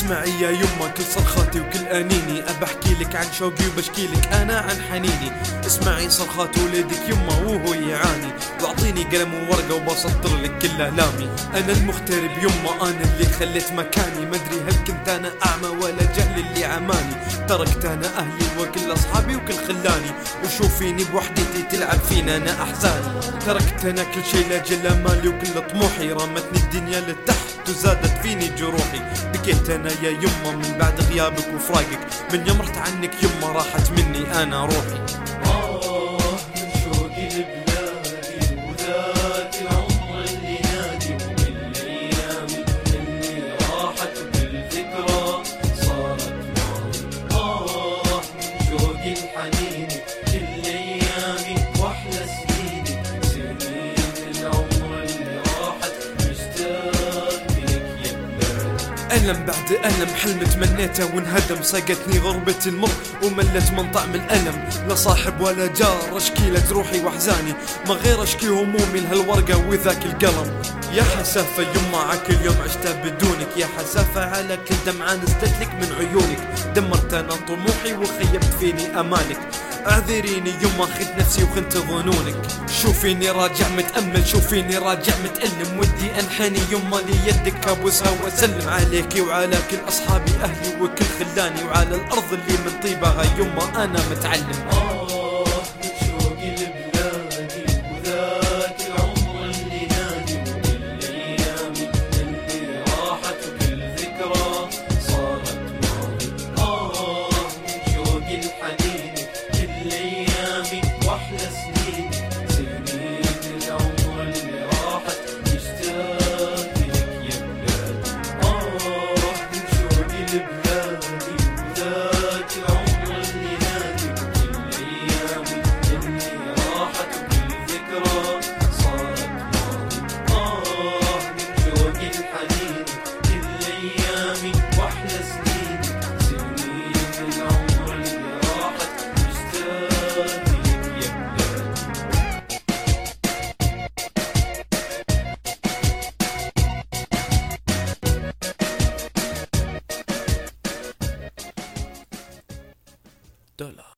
اسمعي يا يما كل صرخاتي وكل انيني، ابحكي لك عن شوقي وبشكي لك انا عن حنيني. اسمعي صرخات ولدك يما وهو يعاني، واعطيني قلم وورقه وبسطر لك كل الامي. انا المغترب يما، انا اللي خليت مكاني، مدري هل كنت انا اعمى ولا جهل اللي عماني. تركت انا اهلي وكل اصحابي وكل خلاني، وشوفيني بوحدتي تلعب فينا انا احزاني. تركت انا كل شي لاجل امالي وكل طموحي، رمتني الدنيا لتحت وزادت فيني جروحي. بكيت انا يا يما من بعد غيابك وفراقك، من يوم رحت عنك يما راحت مني انا روحي. من شوقي لبلادي وذاك العمر اللي نادي، ومن الايام اللي راحت بالذكرى صارت ماضي. من شوقي لحنيني كل ايامي واحلى سنيني، سنين العمر اللي راحت مشتاق لك يا بلادي. ألم بعد ألم حلم تمنيته وانهدم، سقتني غربة المر وملت من طعم الألم. لا صاحب ولا جار أشكي له روحي وأحزاني، ما غير أشكي همومي لهالورقة وذاك القلم. يا حسافة يما عكل يوم عشتها بدونك، يا حسافة على كل دمعة نزلت لك من عيونك. دمرت أنا طموحي وخيبت فيني أمالك، اعذريني يما خذت نفسي وخنت ظنونك. شوفيني راجع متأمل، شوفيني راجع متألم، ودي انحني يما ليدك ابوسها واسلم عليكي وعلى كل اصحابي اهلي وكل خلاني، وعلى الارض اللي من طيبها يما انا متعلم. من شوقي لبلادي وذاك العمر اللي نادي، وكل ايامي اللي راحت وكل ذكرى صارت ماضي. من شوقي لحنيني كل ايامي واحلى سنيني، سنين العمر اللي راحت مشتاق لك يا بلادي. من شوقي لبلادي وذاك العمر اللي نادي، وكل ايامي اللي راحت وكل ذكرى صارت ماضي. من شوقي لحنيني كل ايامي واحلى سنيني، سنين العمر اللي راحت مشتاق لك يا بلادي. دولار.